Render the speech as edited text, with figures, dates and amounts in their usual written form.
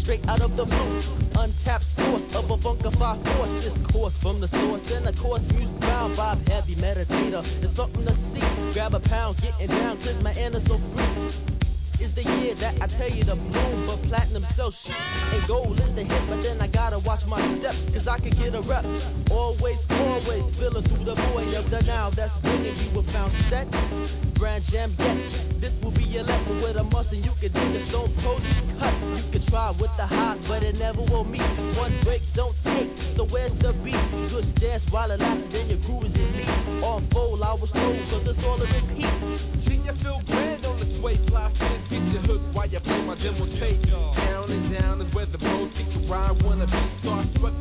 straight out of the blue. Untapped source of a funkified force. This course from the source, and of course music bound vibe, heavy meditator. It's something to see. Grab a pound, getting down, cause my inner's so free. Is the year that I tell you to bloom, but platinum sells shit. And gold is the hit, but then I gotta watch my steps, cause I could get a rep. Always, always feeling through the void of the now that's bringing you a found set. Brand jam, yet this will be your lesson with a must, and you can dig a stone produce cut. You can try with the hot, but it never will meet. One break don't take, so where's the beat? Good stance while it lasted, then your groove is elite. On fold, I was told, cause it's all a repeat. Gee, you feel grand on the sway, fly fizz, get your hook while you play my demo tape. Down and down is where the bros kick the ride, wanna be starstruck.